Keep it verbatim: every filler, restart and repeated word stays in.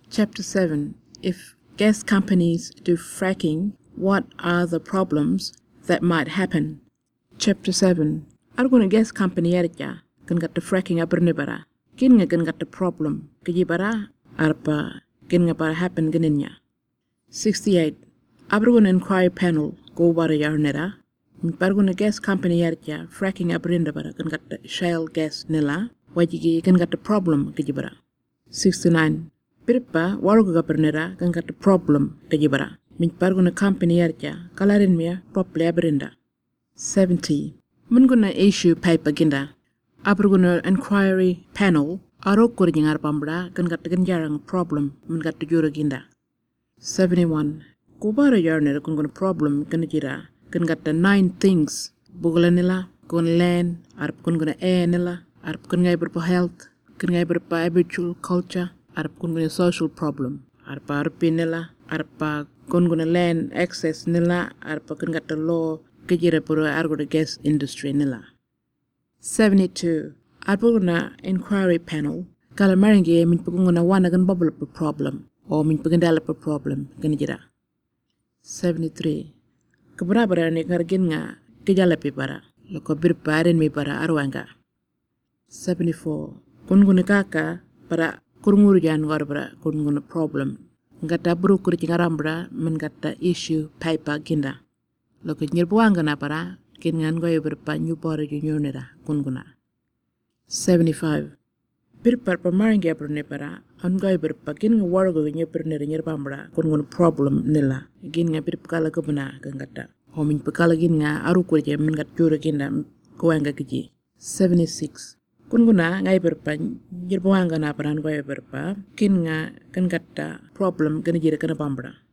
Chapter seven. If gas companies do fracking, what are the problems that might happen? Chapter seven. Arguna gas company yarja kan gatta fracking abernibara. Kin nga kan gatta problem kajibara arpa kin nga para happen ganinnya. sixty-eight. Abruguna inquiry panel go bara yarnera. Parguna gas company yarja fracking abrindabara kan gatta shale gas nila. Wajigi kan gatta problem kajibara. sixty-nine. Pirpa waruga bernera kan gatta problem kajibara. Min parguna company yarja kalarin mia properly abrinda. seventy. Munguna issue paper ginda. Abruguna inquiry panel aro kurjingar pambra kan gatta ganjarang problem min gatta jura ginda. seventy-one. Kubara yarner kun guna problem kan jira kan gatta nine things bugala nila kun land arp kun guna air nila arp kun ngai berpa health kun ngai berpa habitual culture arp kun guna social problem arpa arpi nila arpa kun guna land access nila arpa kun gatta law kejira pura argo gas industry nila. seventy-two. Arpa guna inquiry panel kala maringi min pagunguna wana gan bubble problem o min pagandala pa problem kan jira. seventy-three. Keberabara ni kargin nga kejala pi para loko birparin mi para arwanga. seventy-four. Kun guna kaka para kurunguru jan warbara kun guna problem ngata buru kurji ngarambra men gata issue paper ginda loko nyirbuanga na para kin ngan goy berpa nyupore juniornera kun guna. seventy-five. Birpar pamaringi abrone para an goy berpa kin nga wargo nyepernera nyirbambra kun guna problem nila gin nga birpakala kubuna gangata homin pakala gin nga aru kurje men gat jura ginda kuanga kiji. seventy-six. Kun guna ngai berpa nyirbuanga na para an goy berpa kin nga kan gata problem gana jira kana bambra